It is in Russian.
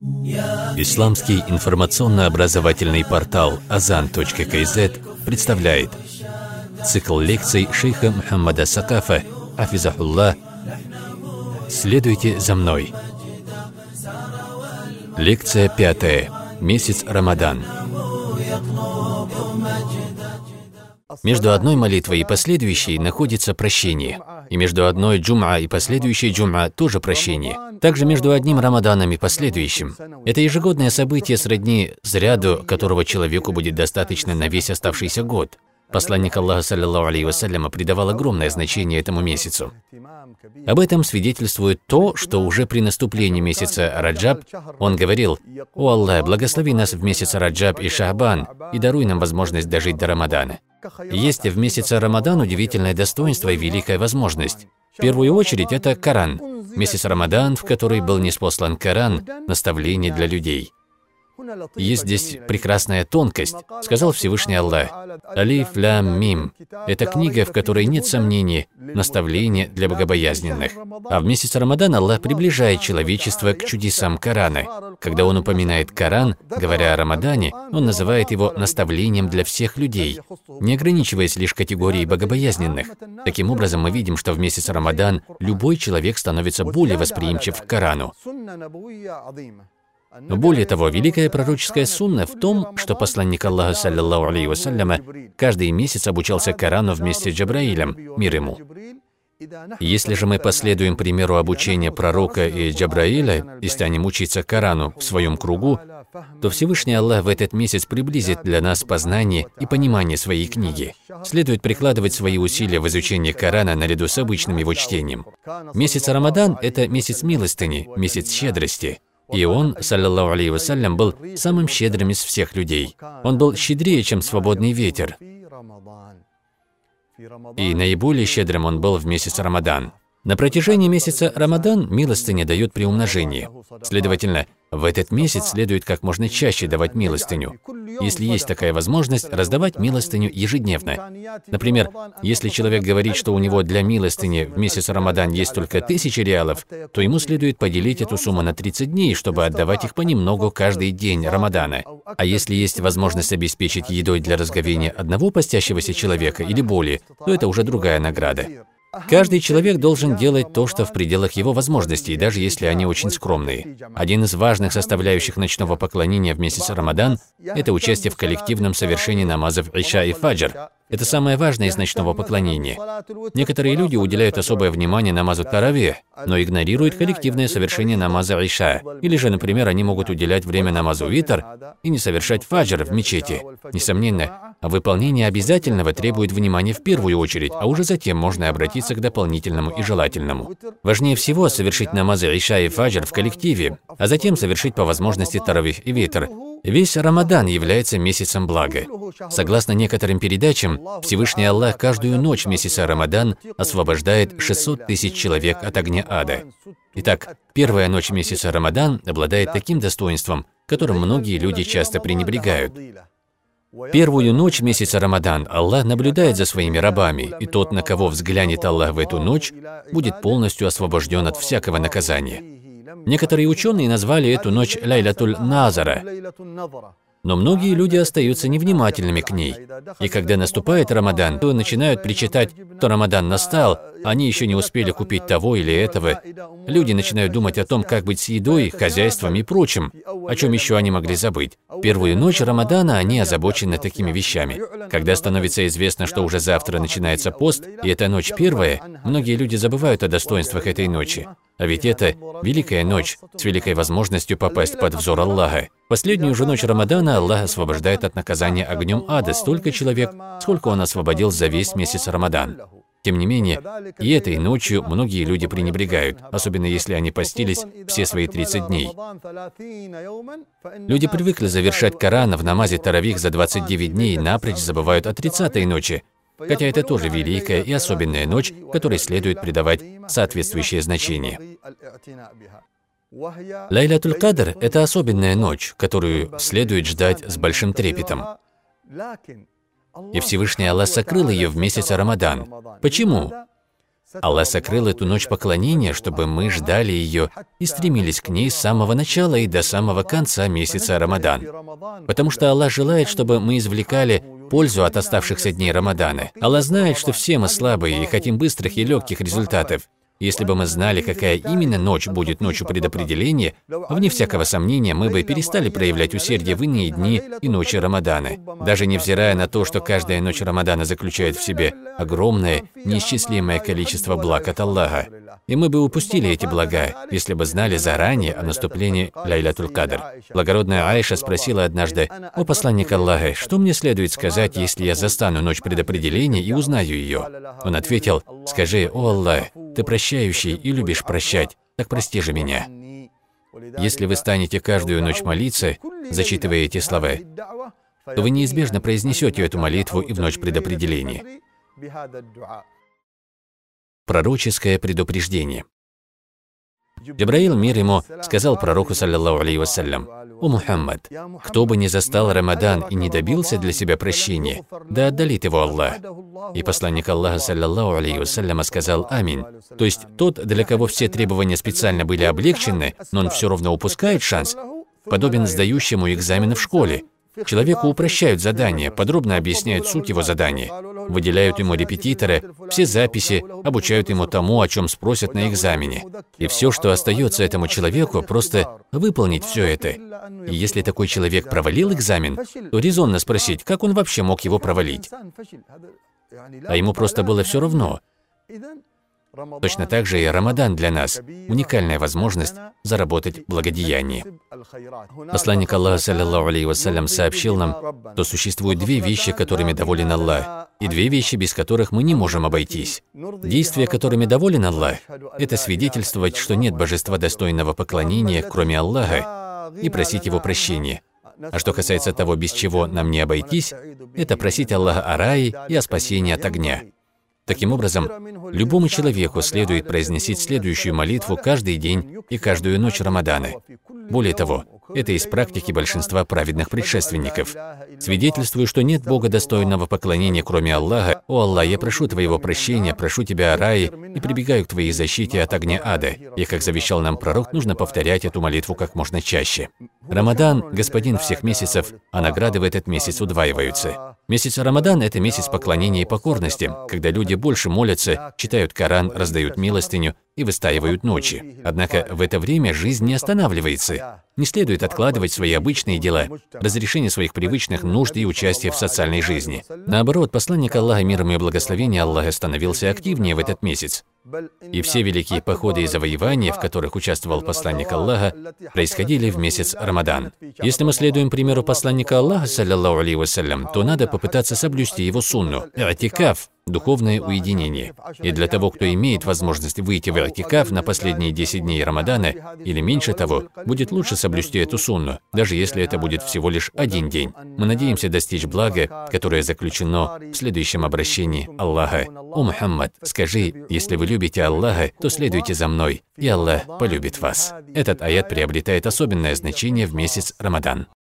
Исламский информационно-образовательный портал Azan.kz представляет цикл лекций шейха Мухаммада Сакафа, Хафизахуллах. Следуйте за мной. Лекция 5. Месяц Рамадан. Между одной молитвой и последующей находится прощение. И между одной джум'а и последующей джум'а тоже прощение. Также между одним Рамаданом и последующим. Это ежегодное событие сродни заряду, которого человеку будет достаточно на весь оставшийся год. Посланник Аллаха, саллаллаху алейхи вассаляма, придавал огромное значение этому месяцу. Об этом свидетельствует то, что уже при наступлении месяца Раджаб он говорил: «О Аллах, благослови нас в месяц Раджаб и Шаабан и даруй нам возможность дожить до Рамадана». Есть в месяце Рамадан удивительное достоинство и великая возможность. В первую очередь это Коран. Месяц Рамадан, в который был ниспослан Коран, наставление для людей. Есть здесь прекрасная тонкость. Сказал Всевышний Аллах: «Алиф лам мим». Это книга, в которой нет сомнений, наставление для богобоязненных. А в месяц Рамадан Аллах приближает человечество к чудесам Корана. Когда Он упоминает Коран, говоря о Рамадане, Он называет его наставлением для всех людей, не ограничиваясь лишь категорией богобоязненных. Таким образом, мы видим, что в месяц Рамадан любой человек становится более восприимчив к Корану. Но более того, великая пророческая сунна в том, что посланник Аллаха, саллаллаху алейхи вассаляма, каждый месяц обучался Корану вместе с Джабраилем, мир ему. Если же мы последуем примеру обучения пророка и Джабраиля и станем учиться Корану в своем кругу, то Всевышний Аллах в этот месяц приблизит для нас познание и понимание своей книги. Следует прикладывать свои усилия в изучении Корана наряду с обычным его чтением. Месяц Рамадан – это месяц милостыни, месяц щедрости. И он, саллаллаху алейхи вассалям, был самым щедрым из всех людей. Он был щедрее, чем свободный ветер. И наиболее щедрым он был в месяц Рамадан. На протяжении месяца Рамадан милостыня дает приумножение. Следовательно, в этот месяц следует как можно чаще давать милостыню. Если есть такая возможность, раздавать милостыню ежедневно. Например, если человек говорит, что у него для милостыни в месяц Рамадан есть только 1000 реалов, то ему следует поделить эту сумму на 30 дней, чтобы отдавать их понемногу каждый день Рамадана. А если есть возможность обеспечить едой для разговения одного постящегося человека или более, то это уже другая награда. Каждый человек должен делать то, что в пределах его возможностей, даже если они очень скромные. Один из важных составляющих ночного поклонения в месяц Рамадан – это участие в коллективном совершении намазов Иша и Фаджр. Это самое важное из ночного поклонения. Некоторые люди уделяют особое внимание намазу Таравих, но игнорируют коллективное совершение намаза Иша. Или же, например, они могут уделять время намазу Витр и не совершать Фаджр в мечети. Несомненно, выполнение обязательного требует внимания в первую очередь, а уже затем можно обратиться к дополнительному и желательному. Важнее всего совершить намазы Иша и Фаджр в коллективе, а затем совершить по возможности Таравих и Витр. Весь Рамадан является месяцем блага. Согласно некоторым передачам, Всевышний Аллах каждую ночь месяца Рамадан освобождает 600 тысяч человек от огня ада. Итак, первая ночь месяца Рамадан обладает таким достоинством, которым многие люди часто пренебрегают. Первую ночь месяца Рамадан Аллах наблюдает за своими рабами, и тот, на кого взглянет Аллах в эту ночь, будет полностью освобожден от всякого наказания. Некоторые ученые назвали эту ночь Лайлятуль Назара, но многие люди остаются невнимательными к ней. И когда наступает Рамадан, то начинают причитать, что Рамадан настал, они еще не успели купить того или этого. Люди начинают думать о том, как быть с едой, хозяйством и прочим, о чем еще они могли забыть. Первую ночь Рамадана они озабочены такими вещами. Когда становится известно, что уже завтра начинается пост, и эта ночь первая, многие люди забывают о достоинствах этой ночи. А ведь это великая ночь с великой возможностью попасть под взор Аллаха. Последнюю же ночь Рамадана Аллах освобождает от наказания огнем ада столько человек, сколько Он освободил за весь месяц Рамадан. Тем не менее, и этой ночью многие люди пренебрегают, особенно если они постились все свои 30 дней. Люди привыкли завершать Коран в намазе Таравих за 29 дней и напрочь забывают о 30-й ночи, хотя это тоже великая и особенная ночь, которой следует придавать соответствующее значение. Лайлятуль Кадр – это особенная ночь, которую следует ждать с большим трепетом. И Всевышний Аллах сокрыл ее в месяц Рамадан. Почему? Аллах сокрыл эту ночь поклонения, чтобы мы ждали ее и стремились к ней с самого начала и до самого конца месяца Рамадан. Потому что Аллах желает, чтобы мы извлекали пользу от оставшихся дней Рамадана. Аллах знает, что все мы слабые и хотим быстрых и легких результатов. Если бы мы знали, какая именно ночь будет ночью предопределения, вне всякого сомнения, мы бы перестали проявлять усердие в иные дни и ночи Рамадана. Даже невзирая на то, что каждая ночь Рамадана заключает в себе огромное, неисчислимое количество благ от Аллаха. И мы бы упустили эти блага, если бы знали заранее о наступлении Лайлятуль Кадр. Благородная Аиша спросила однажды: «О посланник Аллаха, что мне следует сказать, если я застану ночь предопределения и узнаю ее?» Он ответил: «Скажи: о Аллах, ты прощающий и любишь прощать, так прости же меня». Если вы станете каждую ночь молиться, зачитывая эти слова, то вы неизбежно произнесете эту молитву и в ночь предопределения. Пророческое предупреждение. Джабраил, мир ему, сказал пророку, саллаллаху алейхи вассалям: «О Мухаммад, кто бы ни застал Рамадан и не добился для себя прощения, да отдалит его Аллах». И посланник Аллаха, саллаллаху алейхи вассалям, сказал: «Аминь». То есть тот, для кого все требования специально были облегчены, но он все равно упускает шанс, подобен сдающему экзамены в школе. Человеку упрощают задание, подробно объясняют суть его задания, выделяют ему репетиторы, все записи, обучают ему тому, о чем спросят на экзамене. И все, что остается этому человеку, просто выполнить все это. И если такой человек провалил экзамен, то резонно спросить, как он вообще мог его провалить. А ему просто было все равно. Точно так же и Рамадан для нас – уникальная возможность заработать благодеяние. Посланник Аллаха, саллаллаху алейхи вассалям, сообщил нам, что существуют две вещи, которыми доволен Аллах, и две вещи, без которых мы не можем обойтись. Действия, которыми доволен Аллах – это свидетельствовать, что нет божества достойного поклонения, кроме Аллаха, и просить Его прощения. А что касается того, без чего нам не обойтись, это просить Аллаха о рае и о спасении от огня. Таким образом, любому человеку следует произносить следующую молитву каждый день и каждую ночь Рамадана. Более того, это из практики большинства праведных предшественников. Свидетельствую, что нет Бога достойного поклонения, кроме Аллаха. О Аллах, я прошу Твоего прощения, прошу Тебя о рае и прибегаю к Твоей защите от огня ада. И, как завещал нам пророк, нужно повторять эту молитву как можно чаще. Рамадан – господин всех месяцев, а награды в этот месяц удваиваются. Месяц Рамадан – это месяц поклонения и покорности, когда люди больше молятся, читают Коран, раздают милостыню и выстаивают ночи. Однако в это время жизнь не останавливается. Не следует откладывать свои обычные дела, разрешение своих привычных нужд и участие в социальной жизни. Наоборот, посланник Аллаха, мир ему и благословение Аллаха, становился активнее в этот месяц. И все великие походы и завоевания, в которых участвовал посланник Аллаха, происходили в месяц Рамадан. Если мы следуем примеру посланника Аллаха, саллаллаху алейхи вассалям, то надо попытаться соблюсти его сунну – и'тикаф, духовное уединение. И для того, кто имеет возможность выйти в и'тикаф на последние 10 дней Рамадана, или меньше того, будет лучше соблюсти эту сунну, даже если это будет всего лишь один день. Мы надеемся достичь блага, которое заключено в следующем обращении Аллаха: «О Мухаммад, скажи, если вы любите Аллаха, то следуйте за мной, и Аллах полюбит вас». Этот аят приобретает особенное значение в месяц Рамадан.